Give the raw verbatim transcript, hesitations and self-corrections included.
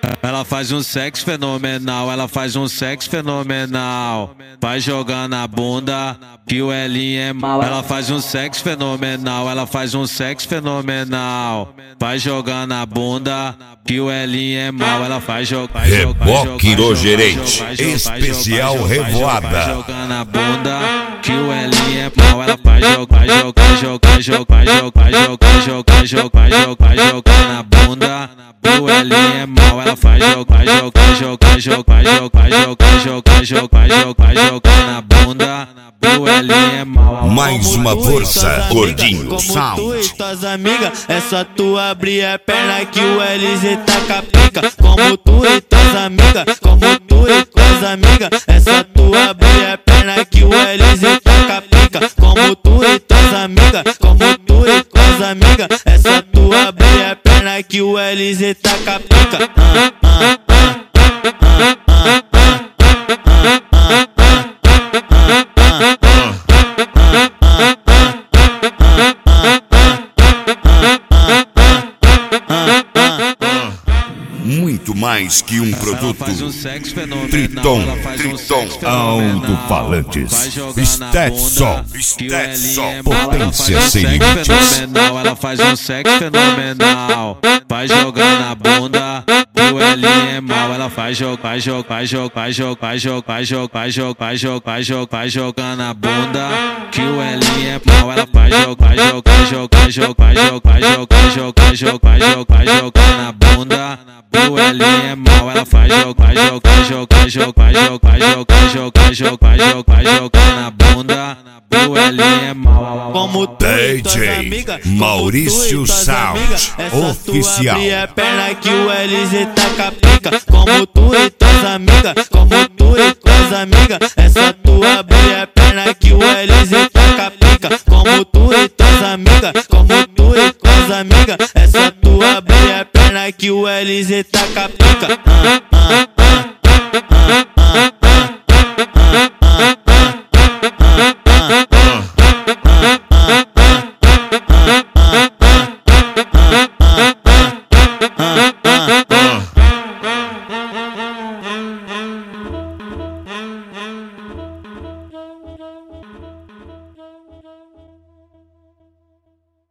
Ela faz um sexo fenomenal, ela faz um sexo fenomenal. Vai jogar na bunda que o Elinho é mal. Ela faz um sexo fenomenal, ela faz um sexo fenomenal. Vai jogar na bunda que o Elinho é mal. Ela faz jogar. Reboque do gerente, especial revoada. Vai jogar na bunda que o Elinho é mal. Ela faz jogar, jogar, jogar, jogar, jogar, jogar, jogar, jogar, jogar, jogar na bunda. O Elinho é mal, ela faz jogar, jogar, jogar, jogar, jogar, jogar, jogar, jogar, jogar, jogar na bunda. O Elinho é mal. Mais uma força, gordinho, sound. Como tu e tuas amigas, é só tu abrir a perna que o L Z taca pica. Como tu e tuas amigas, como tu e tuas amigas, é só tu abrir a perna que o L Z taca pica. Como tu e tuas amigas, como tu e tuas amigas, é só tu abrir a perna que o L Z taca pica. Ah, ah, ah, ah, ah, ah. Muito mais que um produto. Triton, Triton, alto-falantes. Stetson, Stetson, potência sem limites. Ela faz um sexo fenomenal. Vai jogar na bunda que o Elinho é mal. Ela faz jogar, jogar, jogar, jogar, jogar, jogar, jogar, jogar, jogar, jogar na bunda que o Elinho é mal. Ela faz jogar, jogar, jogar, jogar, jogar, jogar, jogar, jogar, jogar, jogar na bunda. O Elinho é mal, ela faz jogar, jogar, jogar, jogar, jogar, jogar, jogar, jogar, jogar, jogar na bunda. O Elinho é mal. Como tu e tuas amigas, Maurício Sound, oficial. Abrir a perna que o L Z taca pica. Como tu e tuas amigas, como tu e tuas amigas, é só tu abrir a perna que o L Z taca pica. Como tu e tuas amigas, como tu e tuas amigas, é só tu abrir a perna que o L Z taca pica. Ah, ah.